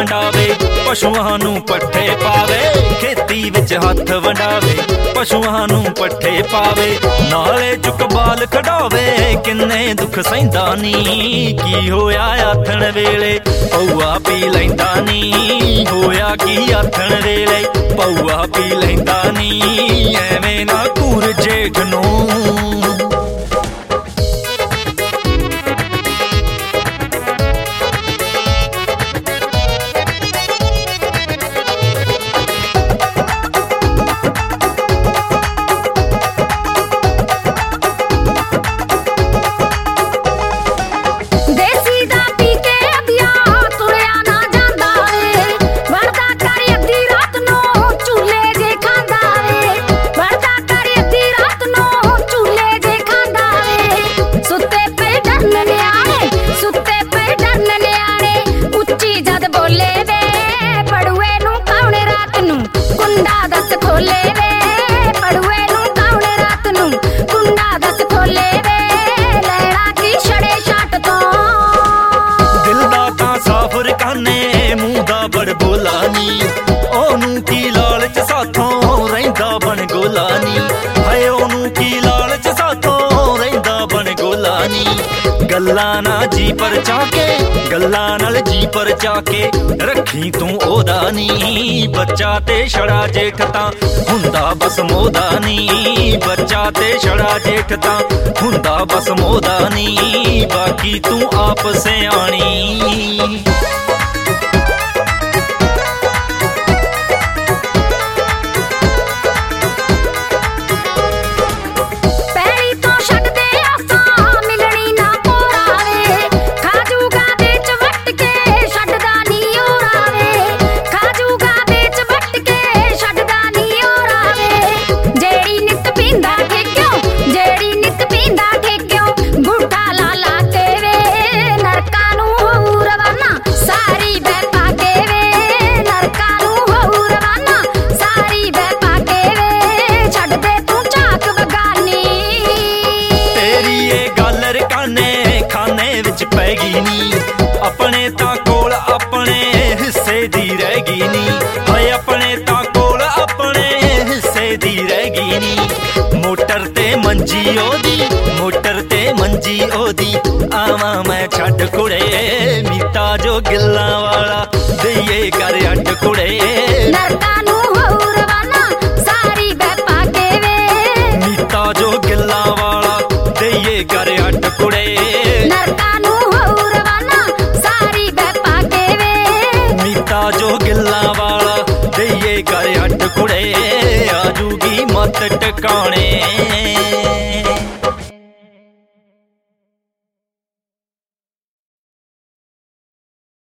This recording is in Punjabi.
ਵੰਡਾਵੇ, ਪਸ਼ੂਆਂ ਨੂੰ ਪੱਠੇ ਪਾਵੇ, ਖੇਤੀ ਵਿੱਚ ਹੱਥ ਵੰਡਾਵੇ, ਪਸ਼ੂਆਂ ਨੂੰ ਪੱਠੇ ਪਾਵੇ, ਨਾਲੇ ਚੁੱਕ ਬਾਲ ਖਡਾਵੇ, ਕਿੰਨੇ ਦੁੱਖ ਸਹਿੰਦਾ ਨੀ। ਕੀ ਹੋਇਆ ਆਥਣ ਵੇਲੇ ਪਊਆ ਪੀ ਲੈਂਦਾ ਨੀ, ਹੋਇਆ ਕੀ ਆਥਣ ਵੇਲੇ ਪਊਆ ਪੀ ਲੈਂਦਾ ਨੀ। ਐਵੇਂ ਨਾ ਘੂਰ ਜੇਠ ਨੂੰ। ਉਹਨੂੰ ਕੀ ਲਾਲਚ ਸਾਥੋਂ ਰਹਿੰਦਾ ਬਣ ਗੋਲਾ ਨੀ, ਹਾਏ ਉਹਨੂੰ ਕੀ ਲਾਲਚ ਸਾਥੋਂ ਰਹਿੰਦਾ ਬਣ ਗੋਲਾ ਨੀ। ਗੱਲਾਂ ਨਾ ਜੀ ਪਰਚਾ ਕੇ, ਗੱਲਾਂ ਨਾਲ ਜੀ ਪਰਚਾ ਕੇ ਰੱਖੀ ਤੂੰ ਉਹਦਾ ਨੀ। ਬੱਚਾ ਤੇ ਛੜਾ ਜੇਠ ਤਾਂ ਹੁੰਦਾ ਬਸ ਮੋਦਾ ਨੀ, ਬੱਚਾ ਤੇ ਛੜਾ ਜੇਠ ਤਾਂ ਹੁੰਦਾ ਬਸ ਮੋਦਾ ਨੀ। ਬਾਕੀ ਤੂੰ ਆਪ ਸਿਆਣੀ। ਆਪਣੇ ਤਾਂ ਕੋਲ ਆਪਣੇ ਹਿੱਸੇ ਦੀ ਰਹਿ ਗਈ ਨੀ, ਹਾਏ ਆਪਣੇ ਤਾਂ ਕੋਲ ਆਪਣੇ ਹਿੱਸੇ ਦੀ ਰਹਿ ਗਈ ਨੀ। ਮੋਟਰ ਤੇ ਮੰਜੀ ਉਹਦੀ, ਮੋਟਰ ਤੇ ਮੰਜੀ ਉਹਦੀ, ਆਵਾਂ ਮੈਂ ਛੱਡ ਕੁੜੇ, ਮੀਤਾ ਜੋ ਗਿੱਲਾਂ ਵਾਲਾ ਦਈਏ ਕਰ ਅੱਡ ਕੁੜੇ। ਨਰਕਾਂ ਨੂੰ ਹੋਊ ਰਵਾਨਾ ਸਾਰੀ ਬਹਿ ਪਾ ਕੇ ਵੇ, ਮੀਤਾ ਜੋ ਗਿੱਲਾਂ ਵਾਲਾ ਦਈਏ ਕਰ ਅੱਡ ਕੁੜੇ। ਜੋ ਗਿੱਲਾਂ ਵਾਲਾ ਦਈਏ ਕਰ ਅੱਡ ਕੁੜੇ, ਆਜੂਗੀ ਮੱਤ ਟਿਕਾਣੇ।